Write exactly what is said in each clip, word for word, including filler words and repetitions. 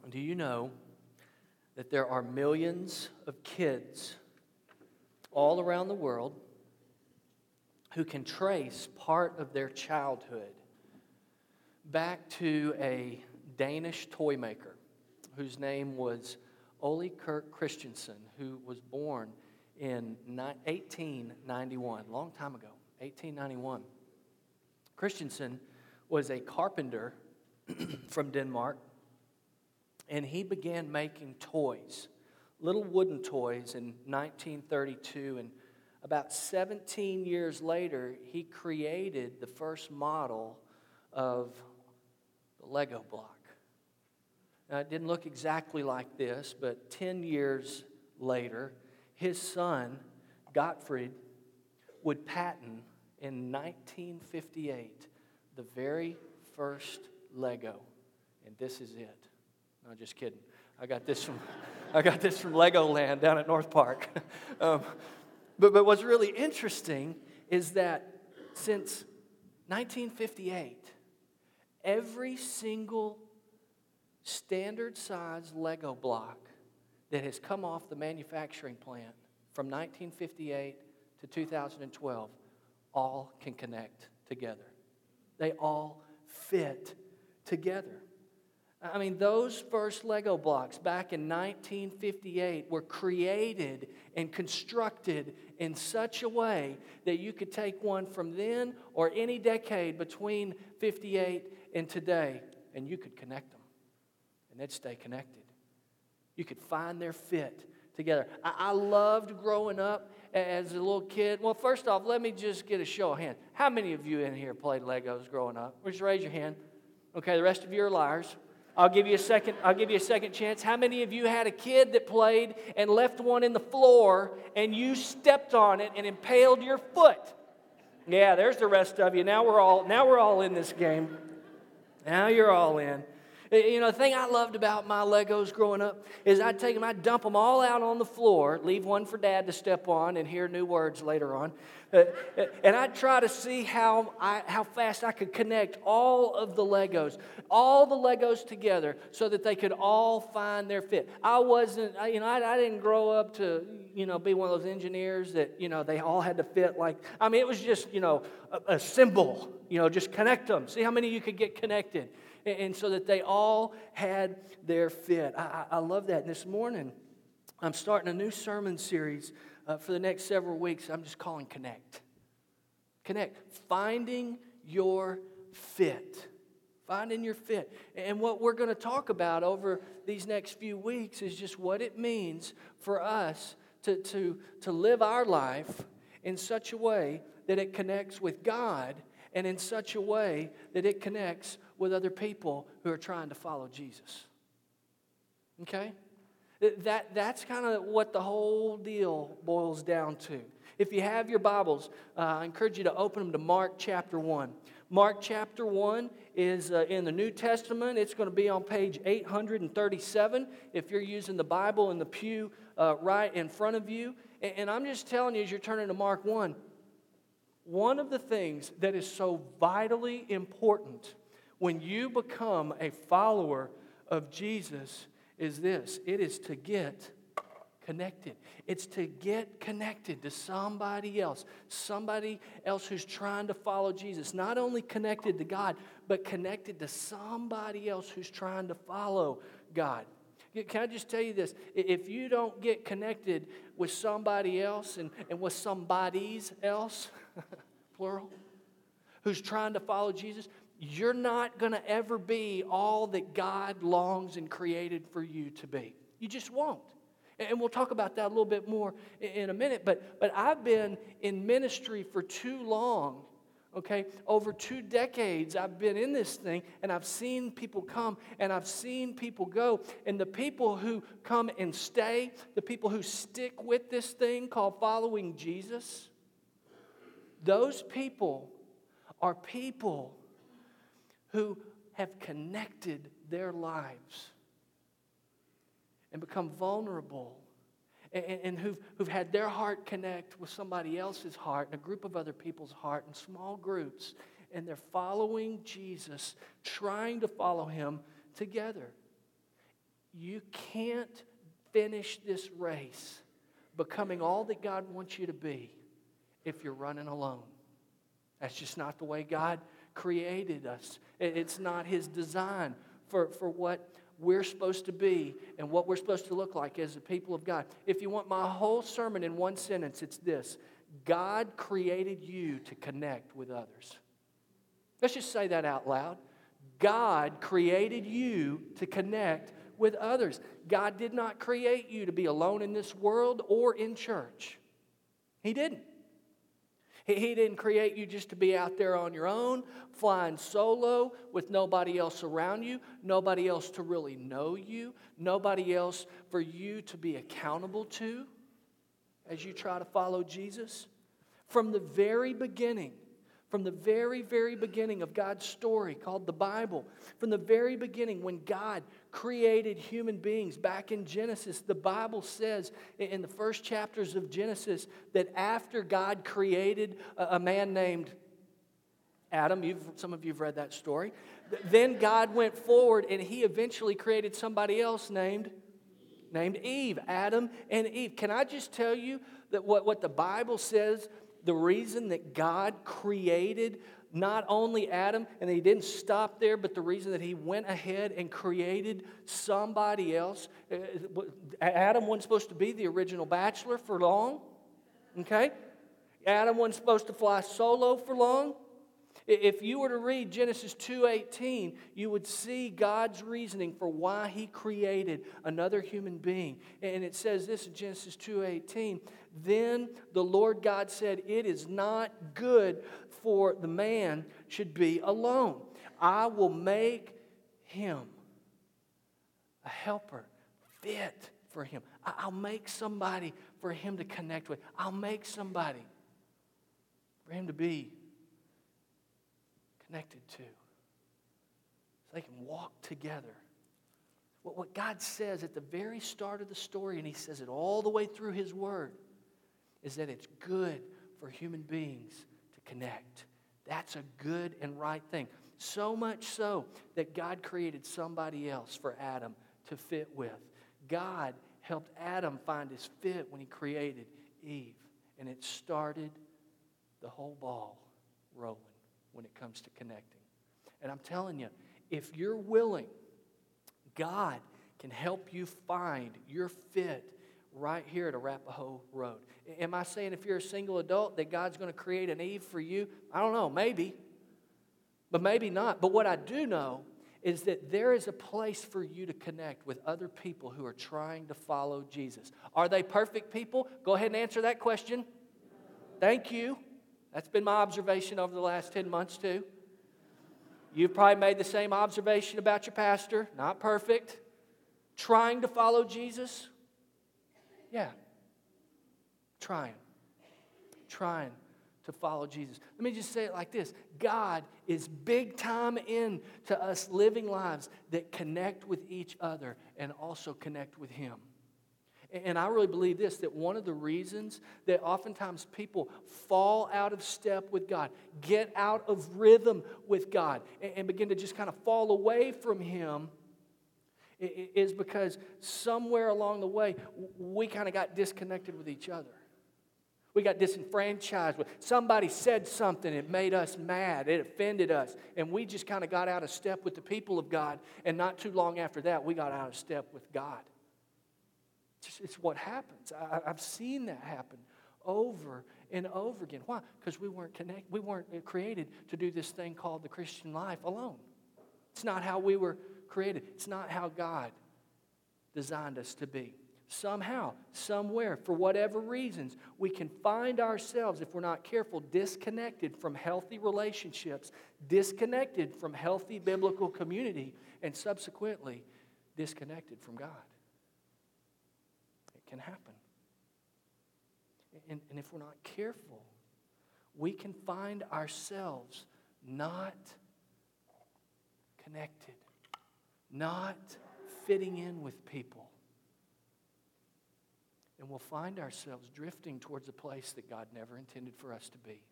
Do you know that there are millions of kids all around the world who can trace part of their childhood back to a Danish toy maker whose name was Ole Kirk Christensen, who was born in eighteen ninety-one, a long time ago, eighteen ninety-one. Christensen was a carpenter from Denmark, and he began making toys, little wooden toys, in nineteen thirty-two. And about seventeen years later, he created the first model of the Lego block. Now, it didn't look exactly like this, but ten years later, his son, Gottfried, would patent in nineteen fifty-eight the very first Lego. And this is it. No, just kidding. I got this from I got this from Legoland down at North Park. um, but, but what's really interesting is that since nineteen fifty-eight, every single standard size Lego block that has come off the manufacturing plant from nineteen fifty-eight to two thousand twelve all can connect together. They all fit together. I mean, those first Lego blocks back in nineteen fifty-eight were created and constructed in such a way that you could take one from then or any decade between fifty-eight and today, and you could connect them, and they'd stay connected. You could find their fit together. I, I loved growing up as a little kid. Well, first off, let me just get a show of hands. How many of you in here played Legos growing up? Just raise your hand. Okay, the rest of you are liars. I'll give you a second. I'll give you a second chance. How many of you had a kid that played and left one in the floor and you stepped on it and impaled your foot? Yeah, there's the rest of you. Now we're all now we're all in this game. Now you're all in. You know, the thing I loved about my Legos growing up is I'd take them, I'd dump them all out on the floor, leave one for Dad to step on and hear new words later on. Uh, and I'd try to see how I, how fast I could connect all of the Legos, all the Legos together so that they could all find their fit. I wasn't, you know, I, I didn't grow up to, you know, be one of those engineers that, you know, they all had to fit like, I mean, it was just, you know, a, a symbol, you know, just connect them. See how many you could get connected. And so that they all had their fit. I, I love that. And this morning, I'm starting a new sermon series uh, for the next several weeks. I'm just calling Connect. Connect. Finding your fit. Finding your fit. And what we're going to talk about over these next few weeks is just what it means for us to, to, to live our life in such a way that it connects with God and in such a way that it connects with other people who are trying to follow Jesus. Okay? That, that's kind of what the whole deal boils down to. If you have your Bibles, uh, I encourage you to open them to Mark chapter one. Mark chapter one is uh, in the New Testament. It's going to be on page eight hundred thirty-seven if you're using the Bible in the pew uh, right in front of you. And, and I'm just telling you, as you're turning to Mark one, one of the things that is so vitally important when you become a follower of Jesus is this. It is to get connected. It's to get connected to somebody else. Somebody else who's trying to follow Jesus. Not only connected to God, but connected to somebody else who's trying to follow God. Can I just tell you this? If you don't get connected with somebody else and, and with somebody's else, plural, who's trying to follow Jesus, you're not going to ever be all that God longs and created for you to be. You just won't. And we'll talk about that a little bit more in a minute. But, but I've been in ministry for too long, okay? Over two decades I've been in this thing, and I've seen people come, and I've seen people go. And the people who come and stay, the people who stick with this thing called following Jesus, those people are people who have connected their lives and become vulnerable and, and who've, who've had their heart connect with somebody else's heart and a group of other people's heart in small groups, and they're following Jesus, trying to follow Him together. you can't finish this race becoming all that God wants you to be if you're running alone. That's just not the way God created us. It's not His design for, for what we're supposed to be and what we're supposed to look like as the people of God. If you want my whole sermon in one sentence, it's this: God created you to connect with others. Let's just say that out loud. God created you to connect with others. God did not create you to be alone in this world or in church. He didn't. He didn't create you just to be out there on your own, flying solo with nobody else around you, nobody else to really know you, nobody else for you to be accountable to as you try to follow Jesus. From the very beginning, from the very, very beginning of God's story called the Bible, from the very beginning when God created human beings back in Genesis, the Bible says in the first chapters of Genesis that after God created a man named Adam, you've, some of you have read that story, then God went forward and He eventually created somebody else named, named Eve, Adam and Eve. Can I just tell you that what, what the Bible says, the reason that God created not only Adam, and He didn't stop there, but the reason that He went ahead and created somebody else. Adam wasn't supposed to be the original bachelor for long. Okay? Adam wasn't supposed to fly solo for long. If you were to read Genesis two eighteen, you would see God's reasoning for why He created another human being. And it says this in Genesis two eighteen, "Then the Lord God said, it is not good for the man should be alone. I will make him a helper fit for him." I'll make somebody for him to connect with. I'll make somebody for him to be connected to, so they can walk together. What, what God says at the very start of the story, and He says it all the way through His Word, is that it's good for human beings to connect. That's a good and right thing. So much so that God created somebody else for Adam to fit with. God helped Adam find his fit when He created Eve. And it started the whole ball rolling when it comes to connecting. And I'm telling you, if you're willing, God can help you find your fit right here at Arapahoe Road. Am I saying if you're a single adult that God's going to create an Eve for you? I don't know, maybe. But maybe not. But what I do know is that there is a place for you to connect with other people who are trying to follow Jesus. Are they perfect people? Go ahead and answer that question. Thank you. That's been my observation over the last ten months too. You've probably made the same observation about your pastor. Not perfect. Trying to follow Jesus. Yeah. Trying. Trying to follow Jesus. Let me just say it like this. God is big time into us living lives that connect with each other and also connect with Him. And I really believe this, that one of the reasons that oftentimes people fall out of step with God, get out of rhythm with God, and begin to just kind of fall away from Him is because somewhere along the way, we kind of got disconnected with each other. We got disenfranchised with somebody said something, it made us mad, it offended us, and we just kind of got out of step with the people of God, and not too long after that, we got out of step with God. It's, it's what happens. I, I've seen that happen over and over again. Why? Because we weren't connect, we weren't created to do this thing called the Christian life alone. It's not how we were created. It's not how God designed us to be. Somehow, somewhere, for whatever reasons, we can find ourselves, if we're not careful, disconnected from healthy relationships, disconnected from healthy biblical community, and subsequently disconnected from God. It can happen. And, and if we're not careful, we can find ourselves not connected, not fitting in with people. And we'll find ourselves drifting towards a place that God never intended for us to be.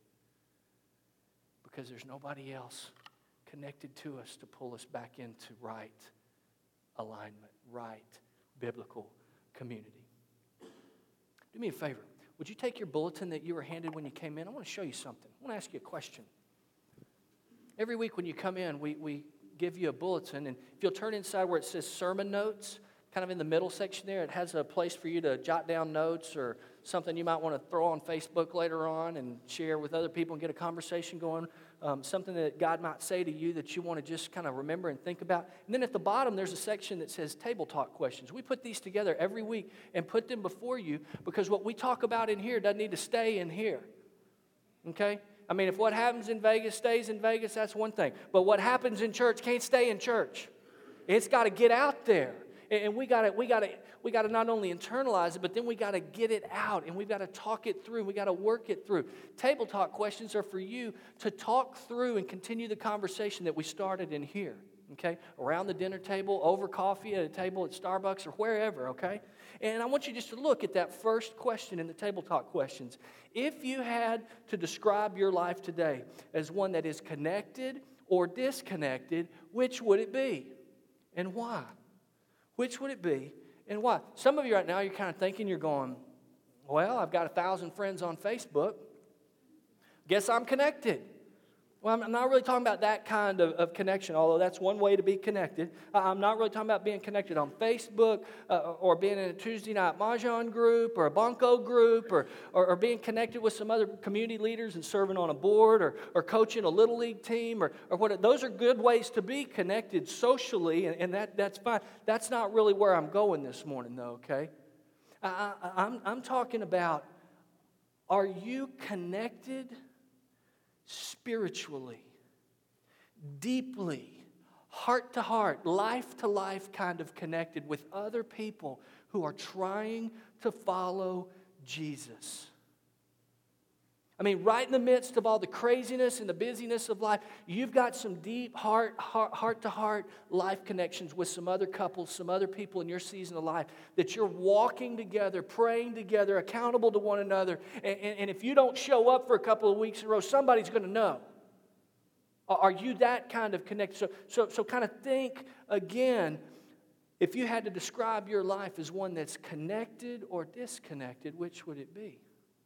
Because there's nobody else connected to us to pull us back into right alignment, right biblical community. Do me a favor. Would you take your bulletin that you were handed when you came in? I want to show you something. I want to ask you a question. Every week when you come in, we, we give you a bulletin, and if you'll turn inside where it says sermon notes, kind of in the middle section there, it has a place for you to jot down notes or something you might want to throw on Facebook later on and share with other people and get a conversation going, um, something that God might say to you that you want to just kind of remember and think about. And then at the bottom, there's a section that says Table Talk Questions. We put these together every week and put them before you because what we talk about in here doesn't need to stay in here, okay? I mean, if what happens in Vegas stays in Vegas, that's one thing. But what happens in church can't stay in church. It's got to get out there. And we got to we got to we got to not only internalize it, but then we got to get it out, and we've got to talk it through. We got to work it through. Table talk questions are for you to talk through and continue the conversation that we started in here. Okay, around the dinner table, over coffee at a table at Starbucks or wherever. Okay, and I want you just to look at that first question in the table talk questions. If you had to describe your life today as one that is connected or disconnected, which would it be, and why? Which would it be and why? Some of you right now, you're kind of thinking, you're going, well, I've got a thousand friends on Facebook. Guess I'm connected. Well, I'm not really talking about that kind of, of connection, although that's one way to be connected. I'm not really talking about being connected on Facebook uh, or being in a Tuesday night Mahjong group or a Bunko group or, or, or being connected with some other community leaders and serving on a board or, or coaching a Little League team or, or what. Those are good ways to be connected socially, and, and that, that's fine. That's not really where I'm going this morning, though, okay? I, I, I'm, I'm talking about, are you connected spiritually, deeply, heart to heart, life to life kind of connected with other people who are trying to follow Jesus? I mean, right in the midst of all the craziness and the busyness of life, you've got some deep heart, heart, heart-to-heart life connections with some other couples, some other people in your season of life that you're walking together, praying together, accountable to one another. And, and, and if you don't show up for a couple of weeks in a row, somebody's going to know. Are you that kind of connected? So, so, so kind of think again, if you had to describe your life as one that's connected or disconnected, which would it be?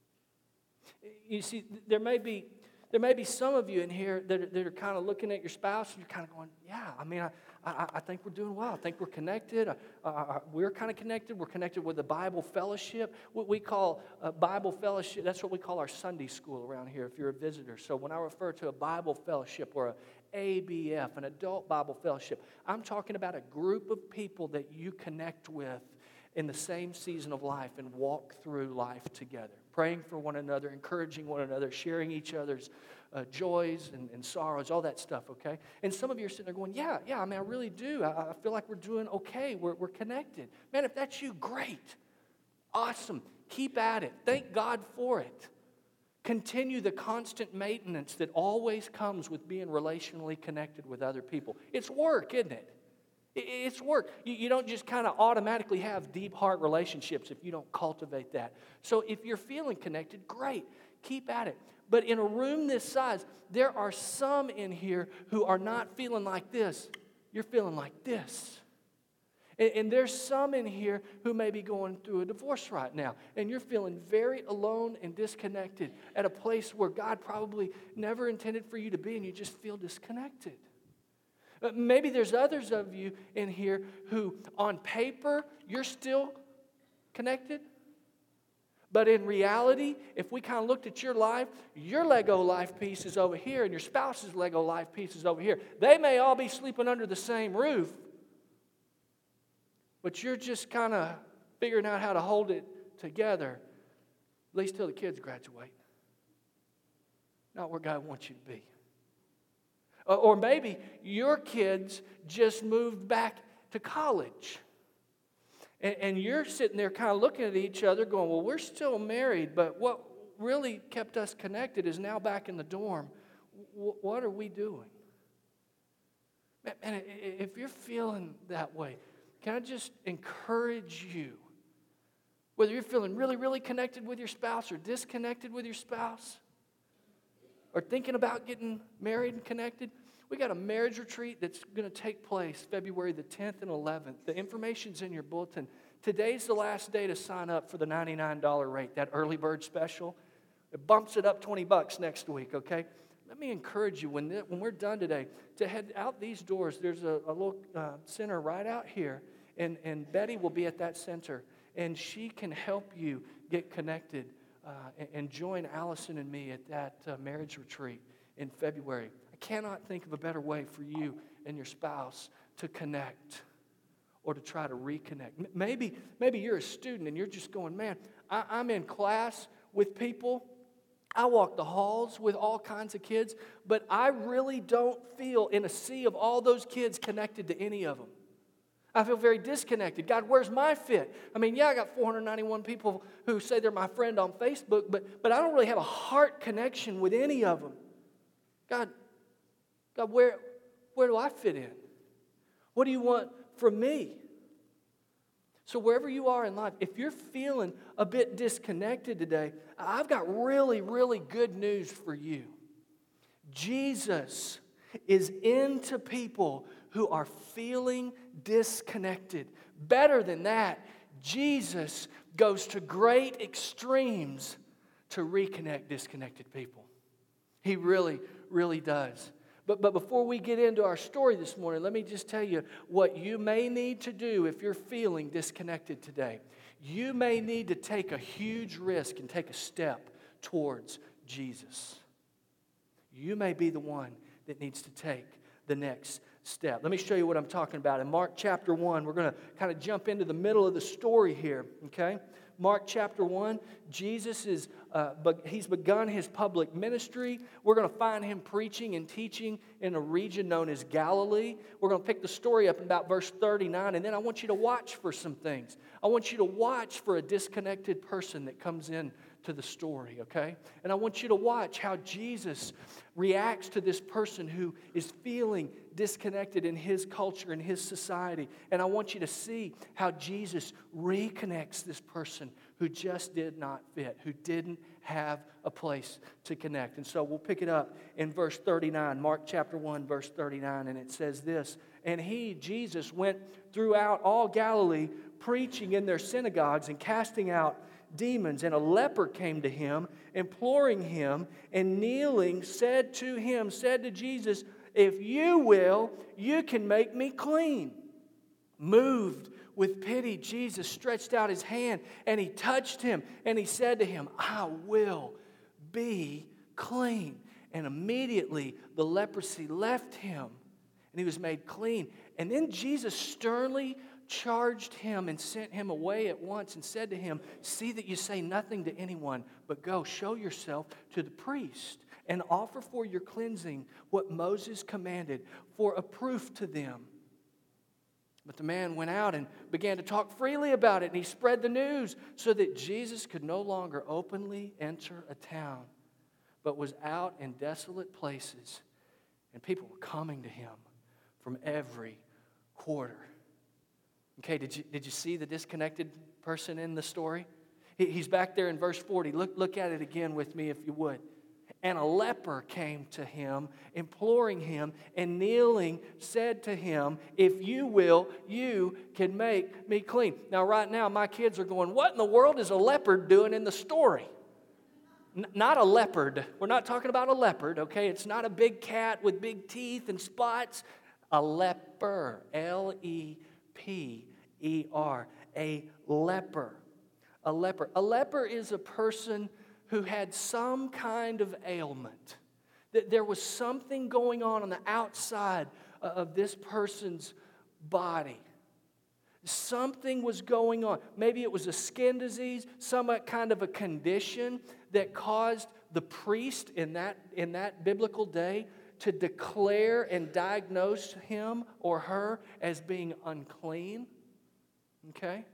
You see, there may be there may be some of you in here that are, that are kind of looking at your spouse and you're kind of going, yeah, I mean, I, I, I think we're doing well. I think we're connected. Uh, uh, we're kind of connected. We're connected with the Bible fellowship. What we call a Bible fellowship, that's what we call our Sunday school around here if you're a visitor. So when I refer to a Bible fellowship or a A B F, an adult Bible fellowship, I'm talking about a group of people that you connect with in the same season of life and walk through life together, praying for one another, encouraging one another, sharing each other's uh, joys and, and sorrows, all that stuff, okay? And some of you are sitting there going, yeah, yeah, I mean, I really do. I, I feel like we're doing okay. We're, we're connected. Man, if that's you, great. Awesome. Keep at it. Thank God for it. Continue the constant maintenance that always comes with being relationally connected with other people. It's work, isn't it? It's work. You don't just kind of automatically have deep heart relationships if you don't cultivate that. So if you're feeling connected, great. Keep at it. But in a room this size, there are some in here who are not feeling like this. You're feeling like this. And there's some in here who may be going through a divorce right now. And you're feeling very alone and disconnected at a place where God probably never intended for you to be, and you just feel disconnected. Maybe there's others of you in here who, on paper, you're still connected. But in reality, if we kind of looked at your life, your Lego life piece is over here and your spouse's Lego life piece is over here. They may all be sleeping under the same roof, but you're just kind of figuring out how to hold it together, at least till the kids graduate. Not where God wants you to be. Or maybe your kids just moved back to college. And you're sitting there kind of looking at each other going, well, we're still married, but what really kept us connected is now back in the dorm. What are we doing? Man, if you're feeling that way, can I just encourage you, whether you're feeling really, really connected with your spouse or disconnected with your spouse, or thinking about getting married and connected, We got a marriage retreat that's going to take place February the tenth and eleventh. The information's in your bulletin. Today's the last day to sign up for the ninety-nine dollars rate, that early bird special. It bumps it up twenty bucks next week, okay? Let me encourage you, when, th- when we're done today, to head out these doors. There's a, a little uh, center right out here, and, and Betty will be at that center, and she can help you get connected uh, and, and join Allison and me at that uh, marriage retreat in February. I cannot think of a better way for you and your spouse to connect or to try to reconnect. M- Maybe, maybe you're a student and you're just going, man, I, I'm in class with people. I walk the halls with all kinds of kids, but I really don't feel in a sea of all those kids connected to any of them. I feel very disconnected. God, where's my fit? I mean, yeah, I got four hundred ninety-one people who say they're my friend on Facebook, but, but I don't really have a heart connection with any of them. God, God, where, where do I fit in? What do you want from me? So wherever you are in life, if you're feeling a bit disconnected today, I've got really, really good news for you. Jesus is into people who are feeling disconnected. Better than that, Jesus goes to great extremes to reconnect disconnected people. He really, really does. But, but before we get into our story this morning, let me just tell you what you may need to do if you're feeling disconnected today. You may need to take a huge risk and take a step towards Jesus. You may be the one that needs to take the next step. Let me show you what I'm talking about. In Mark chapter one, we're going to kind of jump into the middle of the story here, okay? Mark chapter one, Jesus is, uh, but he's begun his public ministry. We're going to find him preaching and teaching in a region known as Galilee. We're going to pick the story up in about verse thirty-nine, and then I want you to watch for some things. I want you to watch for a disconnected person that comes in to the story, okay? And I want you to watch how Jesus reacts to this person who is feeling disconnected in his culture, in his society. And I want you to see how Jesus reconnects this person who just did not fit, who didn't have a place to connect. And so we'll pick it up in verse thirty-nine, Mark chapter one, verse thirty-nine, and it says this, "And he, Jesus, went throughout all Galilee, preaching in their synagogues and casting out demons. And a leper came to him, imploring him, and kneeling, said to him, said to Jesus, 'If you will, you can make me clean.' Moved with pity, Jesus stretched out his hand, and he touched him, and he said to him, 'I will be clean.' And immediately the leprosy left him, and he was made clean. And then Jesus sternly charged him and sent him away at once and said to him, 'See that you say nothing to anyone, but go show yourself to the priest and offer for your cleansing what Moses commanded for a proof to them.' But the man went out and began to talk freely about it, and he spread the news so that Jesus could no longer openly enter a town, but was out in desolate places, and people were coming to him from every quarter." Okay, did you, did you see the disconnected person in the story? He, he's back there in verse forty. Look, look at it again with me if you would. "And a leper came to him, imploring him, and kneeling said to him, 'If you will, you can make me clean.'" Now, right now, my kids are going, "What in the world is a leopard doing in the story?" N- not a leopard. We're not talking about a leopard, okay? It's not a big cat with big teeth and spots. A leper. L E P E R. A leper. A leper. A leper is a person who had some kind of ailment. That there was something going on on the outside of this person's body. Something was going on. Maybe it was a skin disease, some kind of a condition that caused the priest in that, in that biblical day to declare and diagnose him or her as being unclean. Okay?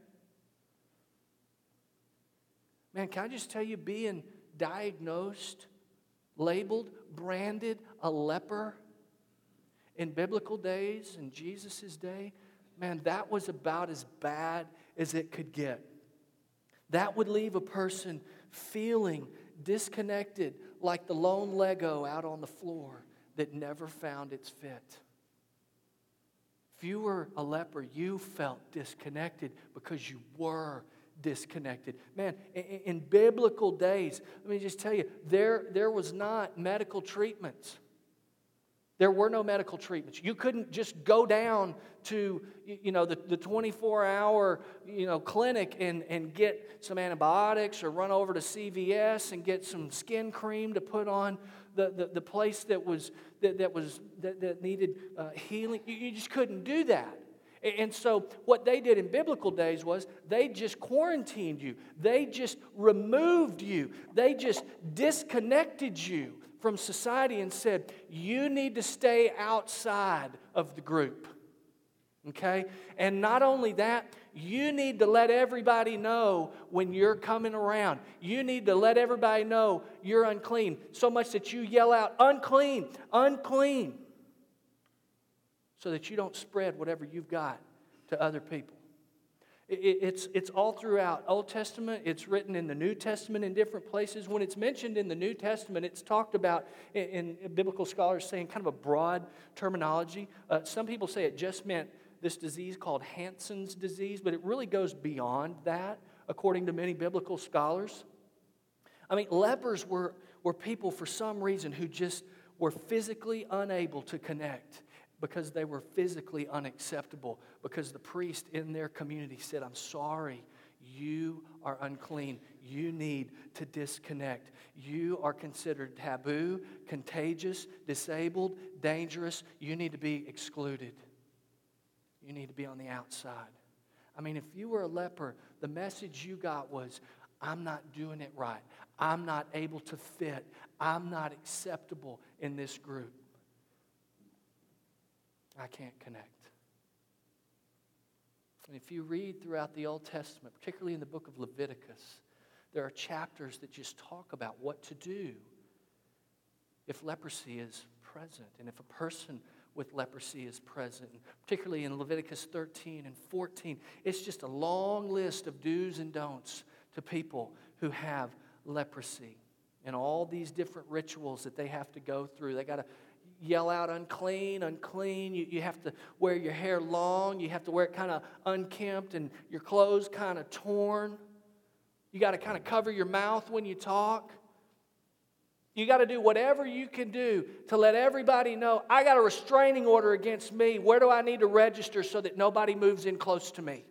Man, can I just tell you, being diagnosed, labeled, branded a leper in biblical days, in Jesus' day, man, that was about as bad as it could get. That would leave a person feeling disconnected, like the lone Lego out on the floor that never found its fit. If you were a leper, you felt disconnected because you were disconnected. Man, in, in biblical days, let me just tell you, there, there was not medical treatments. There were no medical treatments. You couldn't just go down to, you know, the, the twenty-four hour, you know, clinic and, and get some antibiotics or run over to C V S and get some skin cream to put on the, the, the place that was that, that was that, that needed uh, healing. You, you just couldn't do that. And so what they did in biblical days was they just quarantined you. They just removed you. They just disconnected you from society and said, you need to stay outside of the group. Okay? And not only that, you need to let everybody know when you're coming around. You need to let everybody know you're unclean. So much that you yell out, unclean, unclean. So that you don't spread whatever you've got to other people. It's, it's all throughout Old Testament. It's written in the New Testament in different places. When it's mentioned in the New Testament, it's talked about in, in biblical scholars saying kind of a broad terminology. Uh, some people say it just meant this disease called Hansen's disease, but it really goes beyond that, according to many biblical scholars. I mean, lepers were, were people for some reason who just were physically unable to connect, because they were physically unacceptable, because the priest in their community said, I'm sorry, you are unclean. You need to disconnect. You are considered taboo, contagious, disabled, dangerous. You need to be excluded. You need to be on the outside. I mean, if you were a leper, the message you got was, I'm not doing it right. I'm not able to fit. I'm not acceptable in this group. I can't connect. And if you read throughout the Old Testament, particularly in the book of Leviticus, there are chapters that just talk about what to do if leprosy is present and if a person with leprosy is present. And particularly in Leviticus thirteen and fourteen, it's just a long list of do's and don'ts to people who have leprosy and all these different rituals that they have to go through. They got to yell out unclean, unclean. You, you have to wear your hair long. You have to wear it kind of unkempt and your clothes kind of torn. You got to kind of cover your mouth when you talk. You got to do whatever you can do to let everybody know, I got a restraining order against me. Where do I need to register so that nobody moves in close to me?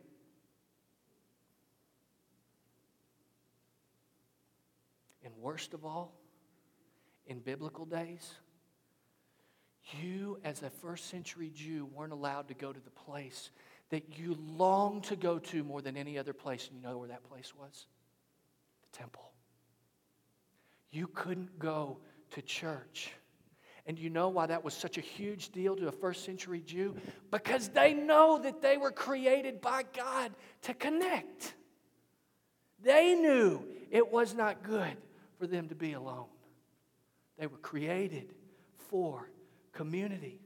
And worst of all, in biblical days, you, as a first century Jew, weren't allowed to go to the place that you longed to go to more than any other place. And you know where that place was? The temple. You couldn't go to church. And you know why that was such a huge deal to a first century Jew? Because they know that they were created by God to connect. They knew it was not good for them to be alone. They were created for community.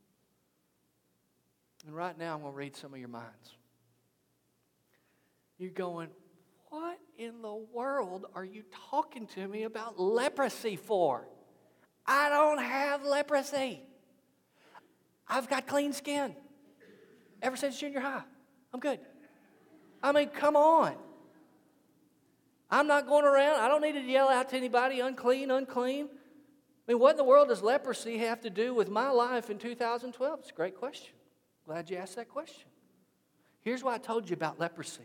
And right now I'm going to read some of your minds. You're going, what in the world are you talking to me about leprosy for? I don't have leprosy. I've got clean skin. Ever since junior high. I'm good. I mean, come on. I'm not going around. I don't need to yell out to anybody, unclean, unclean. I mean, what in the world does leprosy have to do with my life in two thousand twelve? It's a great question. Glad you asked that question. Here's why I told you about leprosy.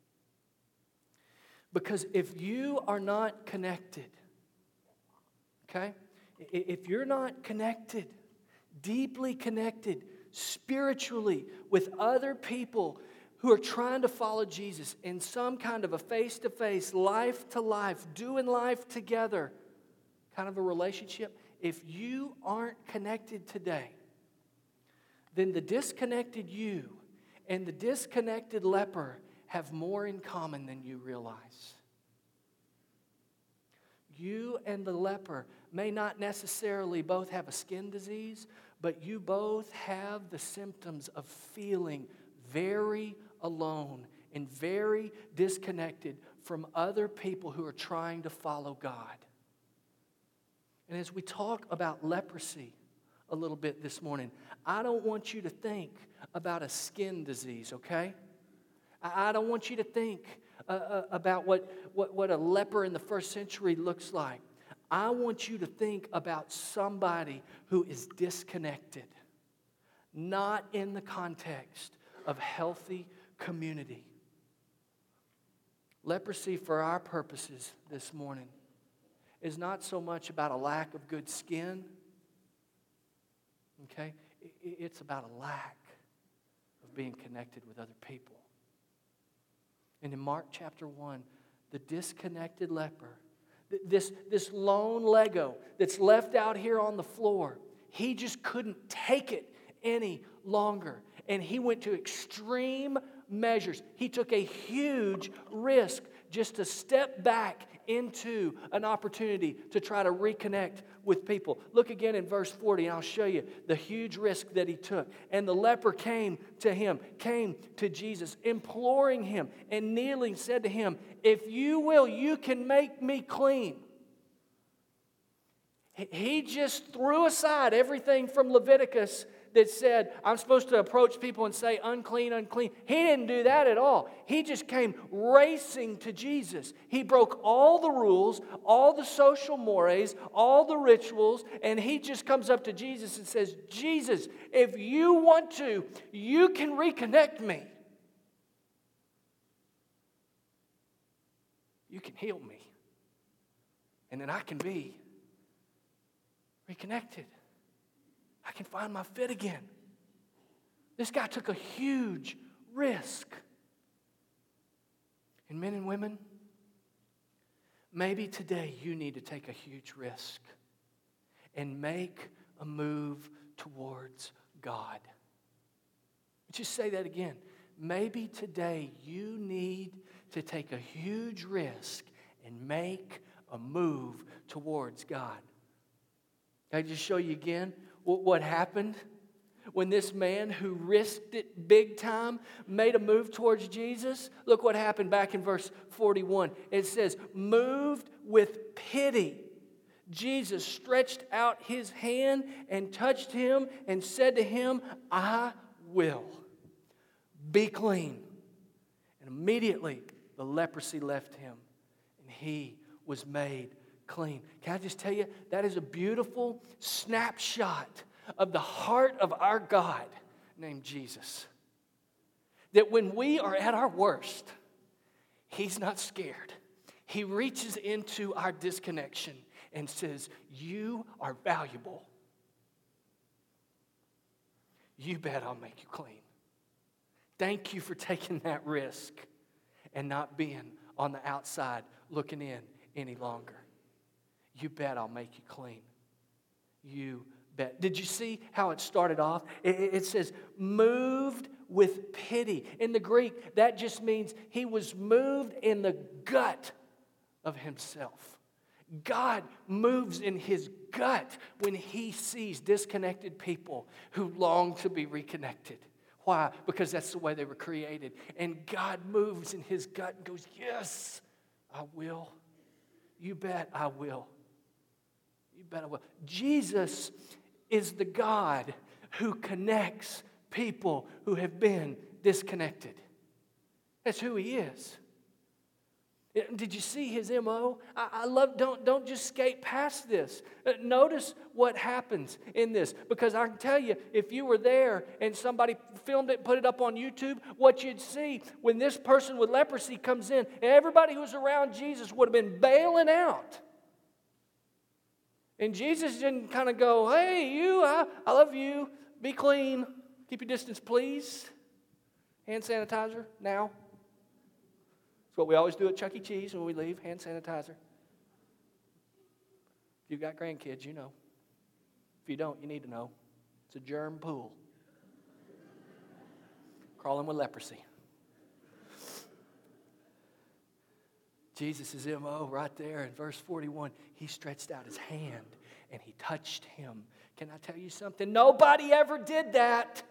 Because if you are not connected, okay? If you're not connected, deeply connected, spiritually with other people who are trying to follow Jesus in some kind of a face-to-face, life-to-life, doing life together, kind of a relationship, if you aren't connected today, then the disconnected you and the disconnected leper have more in common than you realize. You and the leper may not necessarily both have a skin disease, but you both have the symptoms of feeling very alone and very disconnected from other people who are trying to follow God. And as we talk about leprosy, a little bit this morning. I don't want you to think about a skin disease, okay? I, I don't want you to think uh, uh, about what, what, what a leper in the first century looks like. I want you to think about somebody who is disconnected, not in the context of healthy community. Leprosy, for our purposes this morning, is not so much about a lack of good skin, okay? It's about a lack of being connected with other people. And in Mark chapter one, the disconnected leper, this, this lone Lego that's left out here on the floor, he just couldn't take it any longer. And he went to extreme measures. He took a huge risk just to step back into an opportunity to try to reconnect with people. Look again in verse forty, and I'll show you the huge risk that he took. And the leper came to him, came to Jesus, imploring him, and kneeling said to him, "If you will, you can make me clean." He just threw aside everything from Leviticus that said, I'm supposed to approach people and say, unclean, unclean. He didn't do that at all. He just came racing to Jesus. He broke all the rules, all the social mores, all the rituals, and he just comes up to Jesus and says, Jesus, if you want to, you can reconnect me. You can heal me. And then I can be reconnected. I can find my fit again. This guy took a huge risk. And men and women, maybe today you need to take a huge risk and make a move towards God. Just say that again. Maybe today you need to take a huge risk and make a move towards God. Can I just show you again what happened when this man who risked it big time made a move towards Jesus? Look what happened back in verse forty-one. It says, moved with pity, Jesus stretched out his hand and touched him and said to him, I will be clean. And immediately the leprosy left him and he was made clean. Can I just tell you, that is a beautiful snapshot of the heart of our God named Jesus. That when we are at our worst, he's not scared. He reaches into our disconnection and says, you are valuable. You bet I'll make you clean. Thank you for taking that risk and not being on the outside looking in any longer. You bet I'll make you clean. You bet. Did you see how it started off? It, it says, moved with pity. In the Greek, that just means he was moved in the gut of himself. God moves in his gut when he sees disconnected people who long to be reconnected. Why? Because that's the way they were created. And God moves in his gut and goes, yes, I will. You bet I will. You bet I will. Jesus is the God who connects people who have been disconnected. That's who he is. Did you see his M O? I, I love, don't, don't just skate past this. Uh, notice what happens in this. Because I can tell you, if you were there and somebody filmed it and put it up on YouTube, what you'd see when this person with leprosy comes in, everybody who was around Jesus would have been bailing out. And Jesus didn't kind of go, hey, you, I, I love you, be clean, keep your distance, please. Hand sanitizer, now. It's what we always do at Chuck E. Cheese when we leave, hand sanitizer. If you've got grandkids, you know. If you don't, you need to know. It's a germ pool. Crawling with leprosy. Jesus' M O right there in verse forty-one. He stretched out his hand and he touched him. Can I tell you something? Nobody ever did that.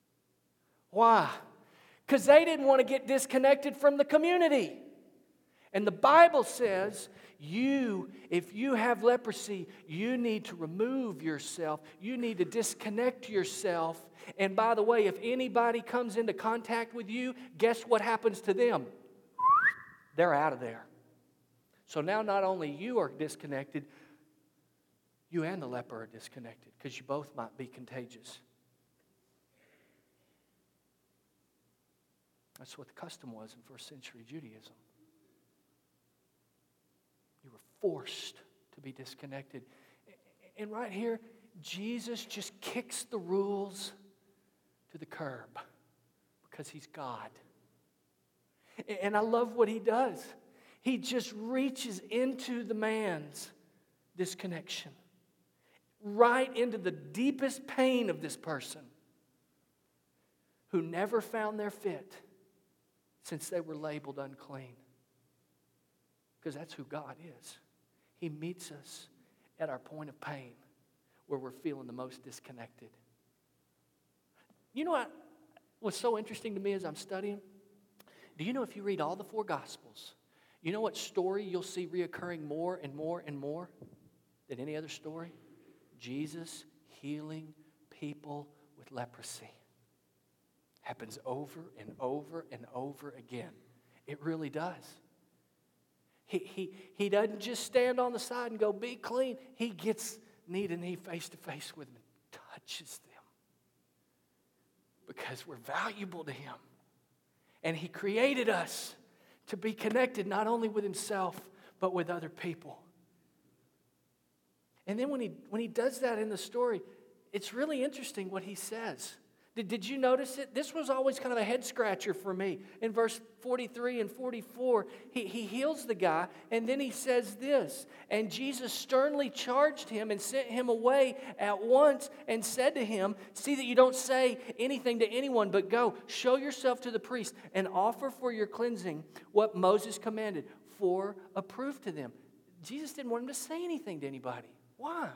Why? Because they didn't want to get disconnected from the community. And the Bible says, you, if you have leprosy, you need to remove yourself. You need to disconnect yourself. And by the way, if anybody comes into contact with you, guess what happens to them? They're out of there. So now not only you are disconnected, you and the leper are disconnected because you both might be contagious. That's what the custom was in first century Judaism. You were forced to be disconnected. And right here, Jesus just kicks the rules to the curb because he's God. And I love what he does. He just reaches into the man's disconnection, right into the deepest pain of this person who never found their fit since they were labeled unclean. Because that's who God is. He meets us at our point of pain where we're feeling the most disconnected. You know what was so interesting to me as I'm studying? Do you know if you read all the four Gospels, you know what story you'll see reoccurring more and more and more than any other story? Jesus healing people with leprosy. Happens over and over and over again. It really does. He, he, he doesn't just stand on the side and go, be clean. He gets knee to knee, face to face with them and touches them. Because we're valuable to him. And he created us to be connected not only with himself, but with other people. And then when he, when he does that in the story, it's really interesting what he says. Did, did you notice it? This was always kind of a head scratcher for me. In verse forty-three and forty-four, he, he heals the guy, and then he says this, and Jesus sternly charged him and sent him away at once and said to him, see that you don't say anything to anyone, but go, show yourself to the priest and offer for your cleansing what Moses commanded for a proof to them. Jesus didn't want him to say anything to anybody. Why?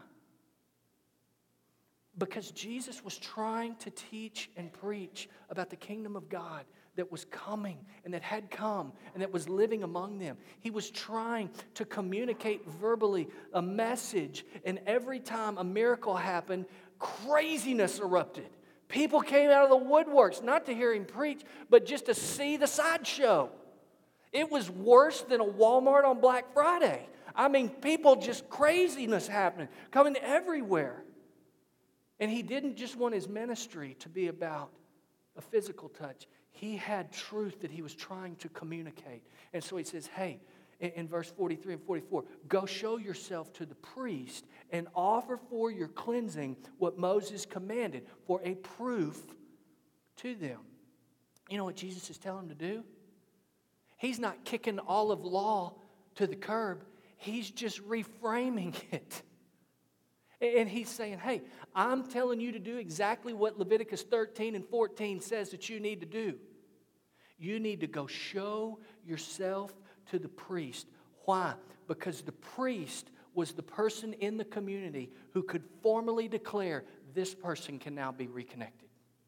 Because Jesus was trying to teach and preach about the kingdom of God that was coming and that had come and that was living among them. He was trying to communicate verbally a message, and every time a miracle happened, craziness erupted. People came out of the woodworks, not to hear him preach, but just to see the sideshow. It was worse than a Walmart on Black Friday. I mean, people just craziness happening, coming everywhere. And he didn't just want his ministry to be about a physical touch. He had truth that he was trying to communicate. And so he says, hey, in, in verse forty-three and forty-four, go show yourself to the priest and offer for your cleansing what Moses commanded for a proof to them. You know what Jesus is telling them to do? He's not kicking all of law to the curb. He's just reframing it. And he's saying, hey, I'm telling you to do exactly what Leviticus thirteen and fourteen says that you need to do. You need to go show yourself to the priest. Why? Because the priest was the person in the community who could formally declare this person can now be reconnected.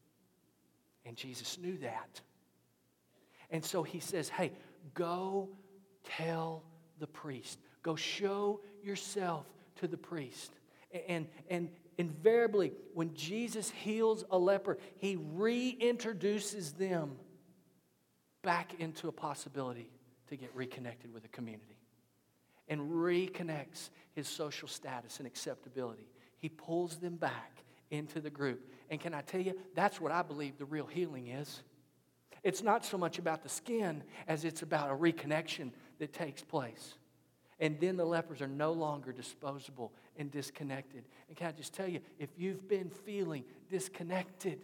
And Jesus knew that. And so he says, hey, go tell the priest. Go show yourself to the priest. And, and invariably, when Jesus heals a leper, he reintroduces them back into a possibility to get reconnected with the community. And reconnects his social status and acceptability. He pulls them back into the group. And can I tell you, that's what I believe the real healing is. It's not so much about the skin as it's about a reconnection that takes place. And then the lepers are no longer disposable and disconnected. And can I just tell you, if you've been feeling disconnected,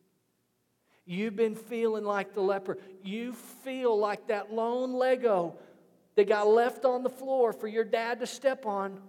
you've been feeling like the leper, you feel like that lone Lego that got left on the floor for your dad to step on.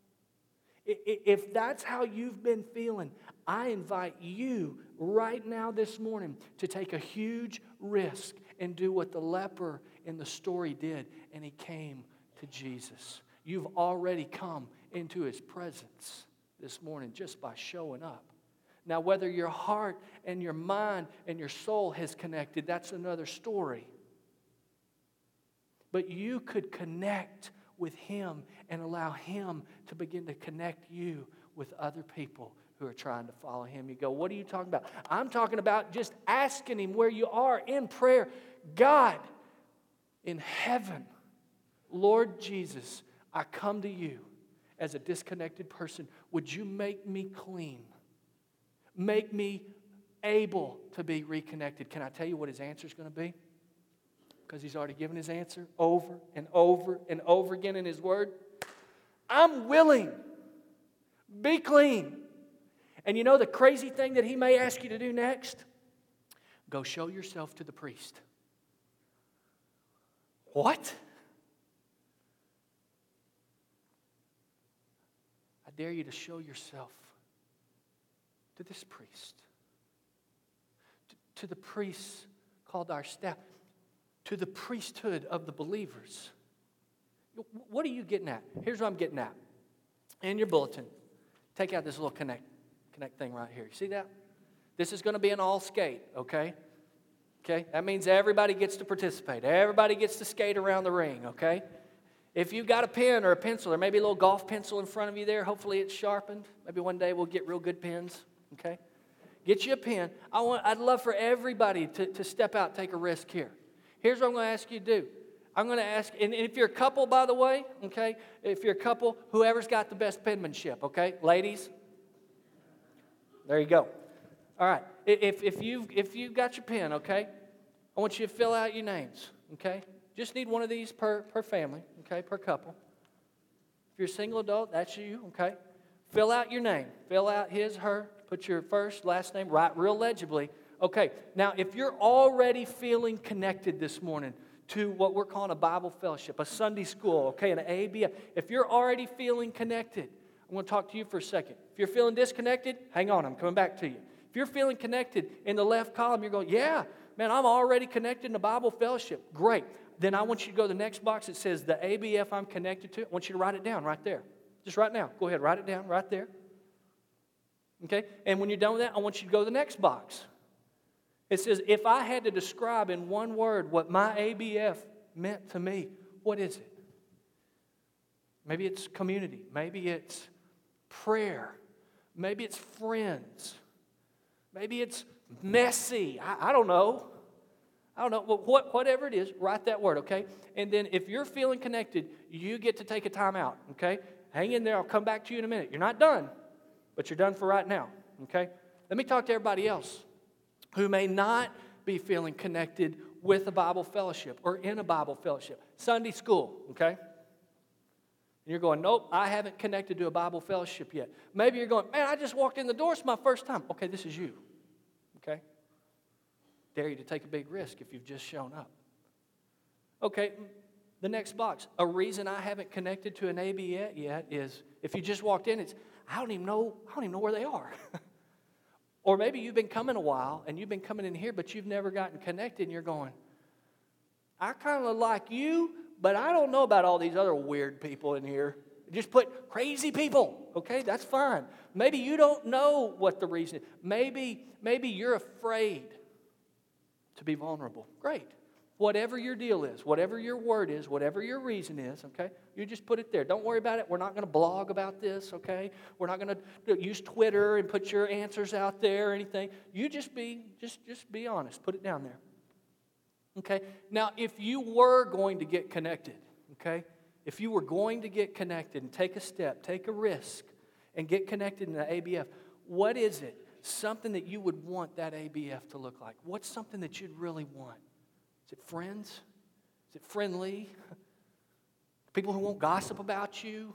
If that's how you've been feeling, I invite you right now this morning to take a huge risk and do what the leper in the story did. And he came to Jesus. You've already come into his presence this morning just by showing up. Now, whether your heart and your mind and your soul has connected, that's another story. But you could connect with Him and allow Him to begin to connect you with other people who are trying to follow Him. You go, what are you talking about? I'm talking about just asking Him where you are in prayer. God, in heaven, Lord Jesus, I come to you as a disconnected person. Would you make me clean? Make me able to be reconnected. Can I tell you what His answer is going to be? Because He's already given His answer over and over and over again in His Word. I'm willing. Be clean. And you know the crazy thing that He may ask you to do next? Go show yourself to the priest. What? I dare you to show yourself to this priest. To, to the priests called our staff. To the priesthood of the believers. What are you getting at? Here's what I'm getting at. In your bulletin, take out this little connect, connect thing right here. You see that? This is going to be an all skate, okay? Okay? That means everybody gets to participate. Everybody gets to skate around the ring, okay? If you've got a pen or a pencil or maybe a little golf pencil in front of you there, hopefully it's sharpened. Maybe one day we'll get real good pens, okay? Get you a pen. I want, I'd love for everybody to, to step out and take a risk here. Here's what I'm going to ask you to do. I'm going to ask, and if you're a couple, by the way, okay, if you're a couple, whoever's got the best penmanship, okay, ladies, there you go. All right, if, if, you've, if you've got your pen, okay, I want you to fill out your names, okay? Just need one of these per, per family, okay, per couple. If you're a single adult, that's you, okay? Fill out your name. Fill out his, her, put your first, last name, write real legibly. Okay, now if you're already feeling connected this morning to what we're calling a Bible fellowship, a Sunday school, okay, an A B F, if you're already feeling connected, I'm going to talk to you for a second. If you're feeling disconnected, hang on, I'm coming back to you. If you're feeling connected in the left column, you're going, yeah, man, I'm already connected in the Bible fellowship. Great. Then I want you to go to the next box. It says the A B F I'm connected to. I want you to write it down right there. Just right now. Go ahead, write it down right there. Okay? And when you're done with that, I want you to go to the next box. It says, if I had to describe in one word what my A B F meant to me, what is it? Maybe it's community. Maybe it's prayer. Maybe it's friends. Maybe it's messy. I, I don't know. I don't know. Well, what, whatever it is, write that word, okay? And then if you're feeling connected, you get to take a time out, okay? Hang in there. I'll come back to you in a minute. You're not done, but you're done for right now, okay? Let me talk to everybody else who may not be feeling connected with a Bible fellowship or in a Bible fellowship. Sunday school, okay? And you're going, nope, I haven't connected to a Bible fellowship yet. Maybe you're going, man, I just walked in the door. It's my first time. Okay, this is you, okay? Dare you to take a big risk if you've just shown up. Okay, the next box. A reason I haven't connected to an A B yet, yet is if you just walked in, it's, I don't even know, I don't even know where they are. Or maybe you've been coming a while, and you've been coming in here, but you've never gotten connected, and you're going, I kind of like you, but I don't know about all these other weird people in here. Just put crazy people, okay? That's fine. Maybe you don't know what the reason is. Maybe, maybe you're afraid to be vulnerable. Great. Whatever your deal is, whatever your word is, whatever your reason is, okay, you just put it there. Don't worry about it. We're not going to blog about this, okay? We're not going to use Twitter and put your answers out there or anything. You just be, just, just be honest. Put it down there. Okay? Now, if you were going to get connected, okay, if you were going to get connected and take a step, take a risk, and get connected in the A B F, what is it? Something that you would want that A B F to look like. What's something that you'd really want? Is it friends? Is it friendly? People who won't gossip about you?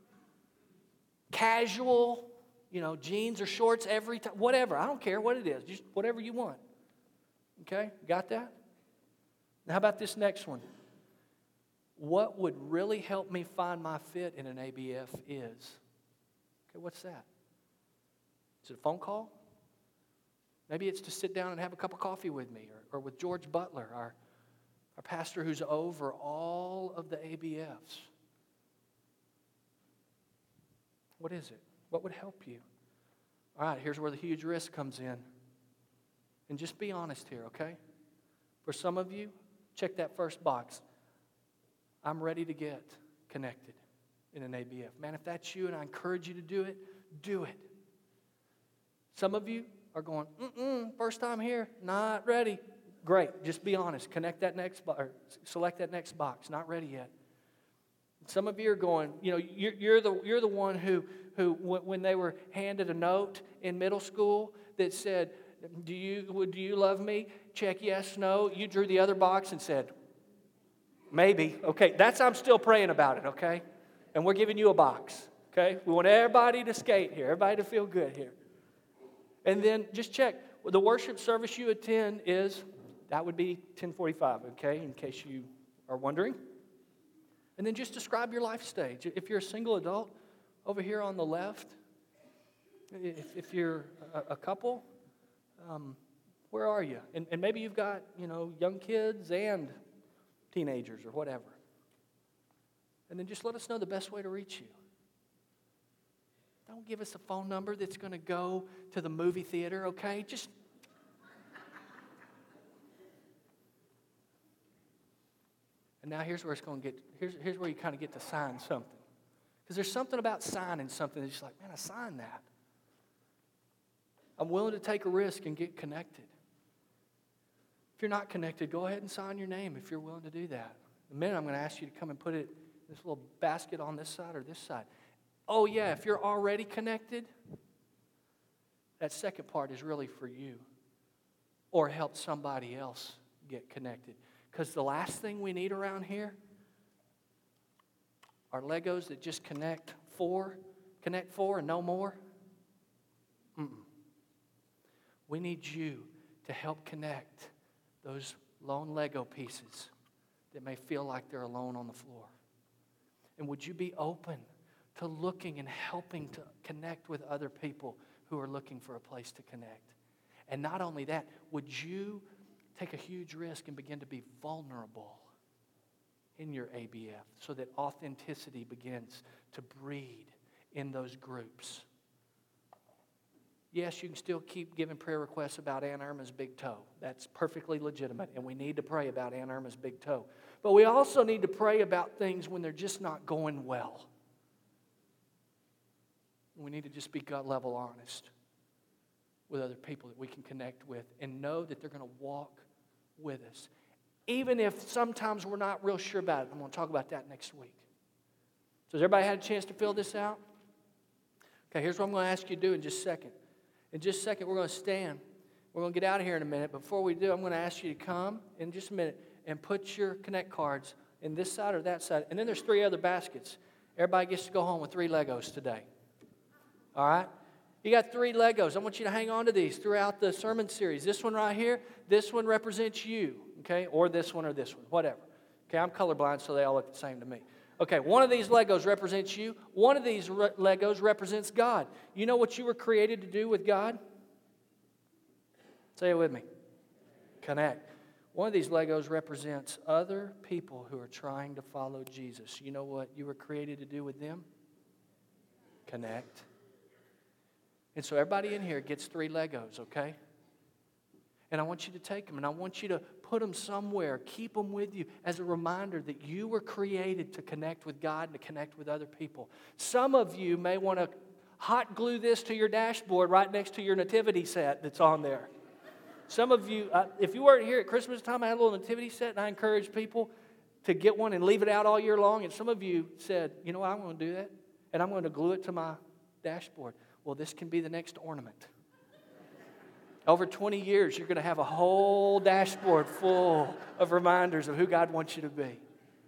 Casual? You know, jeans or shorts every time? Whatever. I don't care what it is. Just whatever you want. Okay? Got that? Now, how about this next one? What would really help me find my fit in an A B F is? Okay, what's that? Is it a phone call? Maybe it's to sit down and have a cup of coffee with me or, or with George Butler, our, our pastor who's over all of the A B Fs. What is it? What would help you? All right, here's where the huge risk comes in. And just be honest here, okay? For some of you, check that first box. I'm ready to get connected in an A B F. Man, if that's you and I encourage you to do it, do it. Some of you are going, mm-mm, first time here, not ready. Great, just be honest. Connect that next box, or select that next box. Not ready yet. Some of you are going, you know, you're, you're the you're the one who who when they were handed a note in middle school that said, "Do you do you love me?" Check yes, no. You drew the other box and said, "Maybe." Okay, that's I'm still praying about it. Okay, and we're giving you a box. Okay, we want everybody to skate here, everybody to feel good here, and then just check the worship service you attend is. That would be ten forty-five, okay, in case you are wondering. And then just describe your life stage. If you're a single adult, over here on the left. If, if you're a, a couple, um, where are you? And, and maybe you've got, you know, young kids and teenagers or whatever. And then just let us know the best way to reach you. Don't give us a phone number that's going to go to the movie theater, okay? Just... And now here's where it's going to get, here's, here's where you kind of get to sign something. Because there's something about signing something that's just like, man, I signed that. I'm willing to take a risk and get connected. If you're not connected, go ahead and sign your name if you're willing to do that. In a minute, I'm going to ask you to come and put it in this little basket on this side or this side. Oh, yeah, if you're already connected, that second part is really for you. Or help somebody else get connected. Because the last thing we need around here are Legos that just connect four, connect four and no more. Mm-mm. We need you to help connect those lone Lego pieces that may feel like they're alone on the floor. And would you be open to looking and helping to connect with other people who are looking for a place to connect? And not only that, would you take a huge risk and begin to be vulnerable in your A B F so that authenticity begins to breed in those groups? Yes, you can still keep giving prayer requests about Aunt Irma's big toe. That's perfectly legitimate, and we need to pray about Aunt Irma's big toe. But we also need to pray about things when they're just not going well. We need to just be gut level honest with other people that we can connect with and know that they're going to walk with us. Even if sometimes we're not real sure about it. I'm going to talk about that next week. So has everybody had a chance to fill this out? Okay, here's what I'm going to ask you to do in just a second. In just a second, we're going to stand. We're going to get out of here in a minute. Before we do, I'm going to ask you to come in just a minute and put your Connect cards in this side or that side. And then there's three other baskets. Everybody gets to go home with three Legos today. All right? You got three Legos. I want you to hang on to these throughout the sermon series. This one right here, this one represents you, okay? Or this one or this one, whatever. Okay, I'm colorblind, so they all look the same to me. Okay, one of these Legos represents you. One of these re- Legos represents God. You know what you were created to do with God? Say it with me. Connect. One of these Legos represents other people who are trying to follow Jesus. You know what you were created to do with them? Connect. And so everybody in here gets three Legos, okay? And I want you to take them, and I want you to put them somewhere. Keep them with you as a reminder that you were created to connect with God and to connect with other people. Some of you may want to hot glue this to your dashboard right next to your nativity set that's on there. Some of you, uh, if you weren't here at Christmas time, I had a little nativity set, and I encourage people to get one and leave it out all year long. And some of you said, you know what, I'm going to do that, and I'm going to glue it to my dashboard. Well, this can be the next ornament. Over twenty years, you're going to have a whole dashboard full of reminders of who God wants you to be.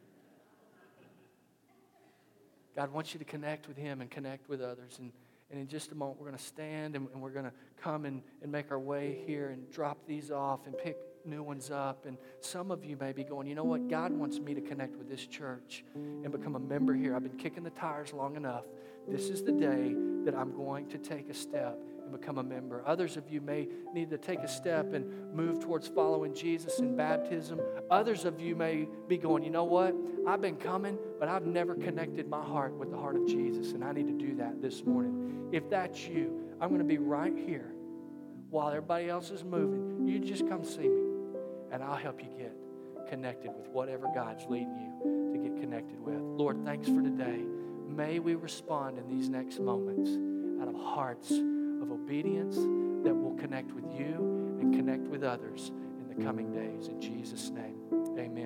God wants you to connect with Him and connect with others. And, and in just a moment, we're going to stand and, and we're going to come and, and make our way here and drop these off and pick new ones up. And some of you may be going, you know what? God wants me to connect with this church and become a member here. I've been kicking the tires long enough. This is the day that I'm going to take a step and become a member. Others of you may need to take a step and move towards following Jesus in baptism. Others of you may be going, you know what? I've been coming, but I've never connected my heart with the heart of Jesus, and I need to do that this morning. If that's you, I'm going to be right here while everybody else is moving. You just come see me, and I'll help you get connected with whatever God's leading you to get connected with. Lord, thanks for today. May we respond in these next moments out of hearts of obedience that will connect with you and connect with others in the coming days. In Jesus' name, amen.